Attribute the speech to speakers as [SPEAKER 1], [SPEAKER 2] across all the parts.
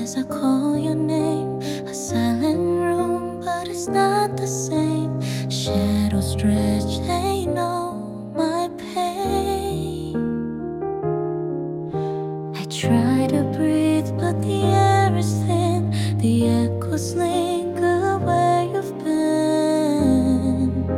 [SPEAKER 1] as I call your name. A silent room, but it's not the same. Shadows stretch, they know my pain. I try to breathe, but the air is thin. The echoes linger where you've been.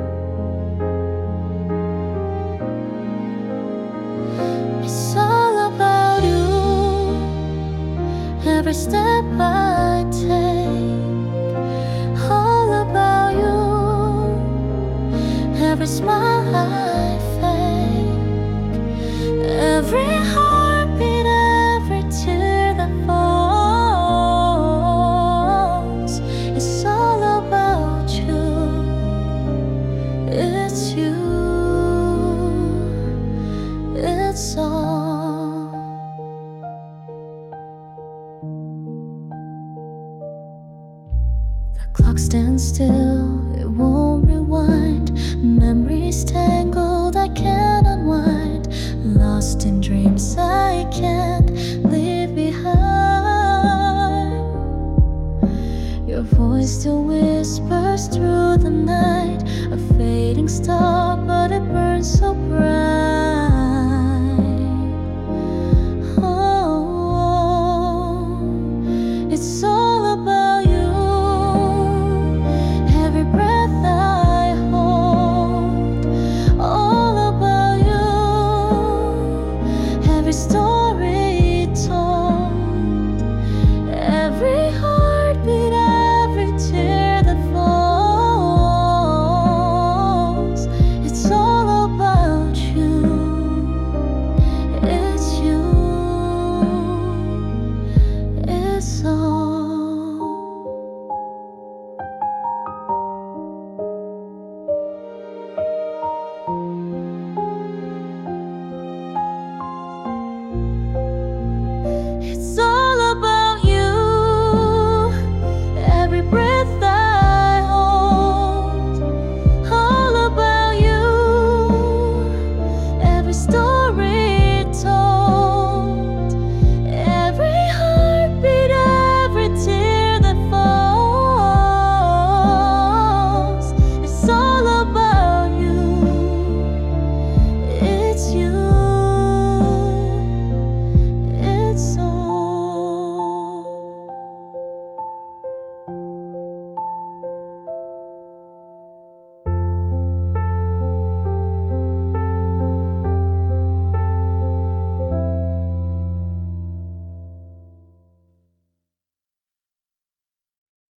[SPEAKER 1] It's all about you. Every step I take, all about you. Every smile I fake, every heartbeat, every tear that falls. It's all about you. It's you. It's all. The clock stands still, it won't rewind. Memories tangled, I can't unwind. Lost in dreams I can't